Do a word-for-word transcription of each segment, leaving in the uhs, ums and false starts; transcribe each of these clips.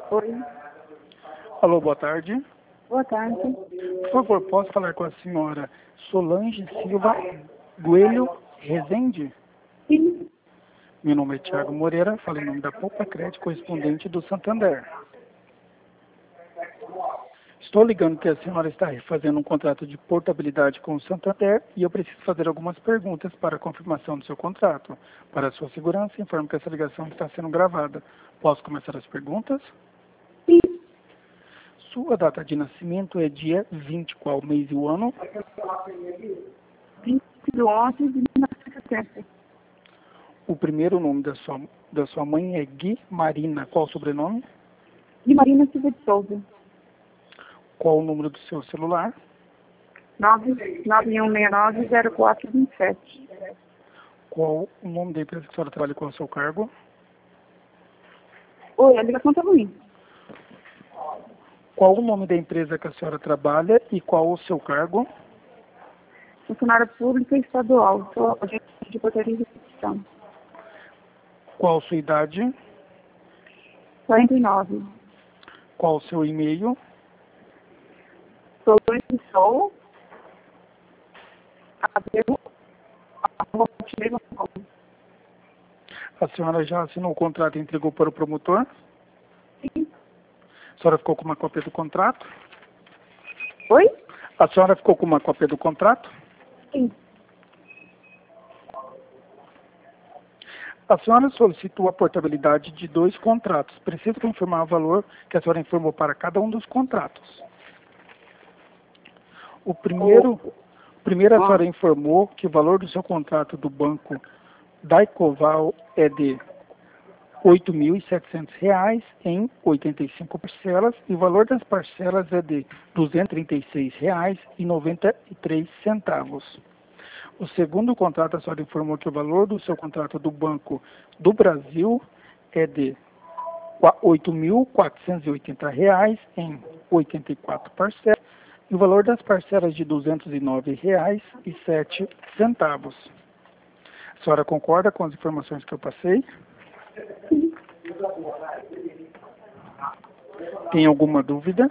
Oi, Alô, boa tarde. boa tarde. Por favor, posso falar com a senhora Solange Silva Goelho Rezende? Sim, Meu nome é Thiago Moreira, falo em nome da Poupa Crédito, correspondente do Santander. Estou ligando que a senhora está fazendo um contrato de portabilidade com o Santander e eu preciso fazer algumas perguntas para a confirmação do seu contrato. Para a sua segurança, informo que essa ligação está sendo gravada. Posso começar as perguntas? sim. Sua data de nascimento é dia vinte, qual mês e o ano? vinte do onze de mil novecentos e setenta. O primeiro nome da sua, da sua mãe é Gui Marina. Qual o sobrenome? De Marina Silva de Souza. Qual o número do seu celular? nove nove um seis nove zero quatro dois sete. Qual o nome da empresa que a senhora trabalha com o seu cargo? Oi, a ligação tá ruim. Qual o nome da empresa que a senhora trabalha e qual o seu cargo? Funcionária pública estadual. Sou agente de portaria e recepção. Qual a sua idade? quarenta e nove. Qual o seu e-mail? Sou Luiz Sol. Abreu. arroba hotmail ponto com. A senhora já assinou o contrato e entregou para o promotor? Sim. A senhora ficou com uma cópia do contrato? Oi? A senhora ficou com uma cópia do contrato? Sim. A senhora solicitou a portabilidade de dois contratos. Preciso confirmar o valor que a senhora informou para cada um dos contratos. O primeiro, primeiro a senhora informou que o valor do seu contrato do banco Daicoval é de oito mil e setecentos reais em oitenta e cinco parcelas e o valor das parcelas é de duzentos e trinta e seis reais e noventa e três centavos. O segundo contrato, a senhora informou que o valor do seu contrato do Banco do Brasil é de oito mil quatrocentos e oitenta reais em oitenta e quatro parcelas e o valor das parcelas de duzentos e nove reais e sete centavos. A senhora concorda com as informações que eu passei? Tem alguma dúvida?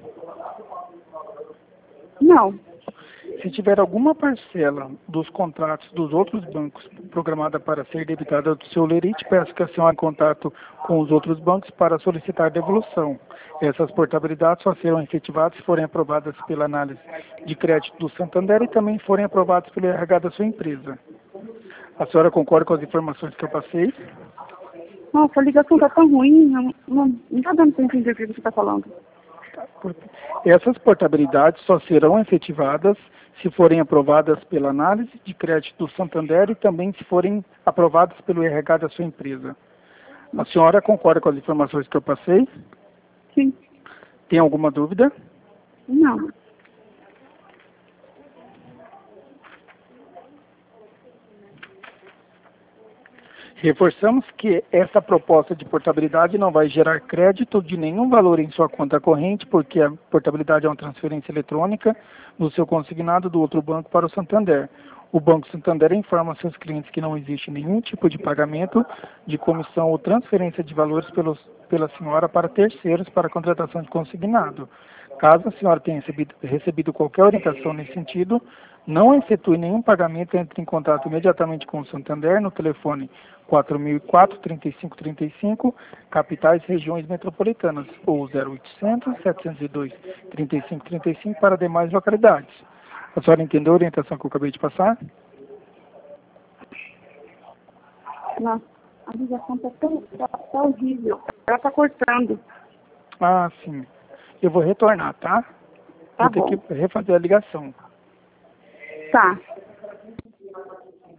Não. Se tiver alguma parcela dos contratos dos outros bancos programada para ser debitada do seu lerite, peço que a senhora entre em contato com os outros bancos para solicitar devolução. Essas portabilidades só serão efetivadas se forem aprovadas pela análise de crédito do Santander e também forem aprovadas pelo R H da sua empresa. A senhora concorda com as informações que eu passei? Nossa, a ligação tá tão ruim. Não, não, não tá dando para entender o que você tá falando. Essas portabilidades só serão efetivadas se forem aprovadas pela análise de crédito do Santander e também se forem aprovadas pelo R H da sua empresa. A senhora concorda com as informações que eu passei? Sim. Tem alguma dúvida? Não. Reforçamos que essa proposta de portabilidade não vai gerar crédito de nenhum valor em sua conta corrente, porque a portabilidade é uma transferência eletrônica do seu consignado do outro banco para o Santander. O Banco Santander informa a seus clientes que não existe nenhum tipo de pagamento de comissão ou transferência de valores pelos, pela senhora para terceiros para a contratação de consignado. Caso a senhora tenha recebido, recebido qualquer orientação nesse sentido, não efetue nenhum pagamento, entre em contato imediatamente com o Santander no telefone quatro mil e quatro, trinta e cinco trinta e cinco, capitais e regiões metropolitanas, ou zero oitocentos, setecentos e dois, trinta e cinco trinta e cinco para demais localidades. A senhora entendeu a orientação que eu acabei de passar? Nossa, a ligação tá tão tá, tá horrível. Ela tá cortando. Ah, sim. Eu vou retornar, tá? Tá Vou ter bom. que refazer a ligação. Tá.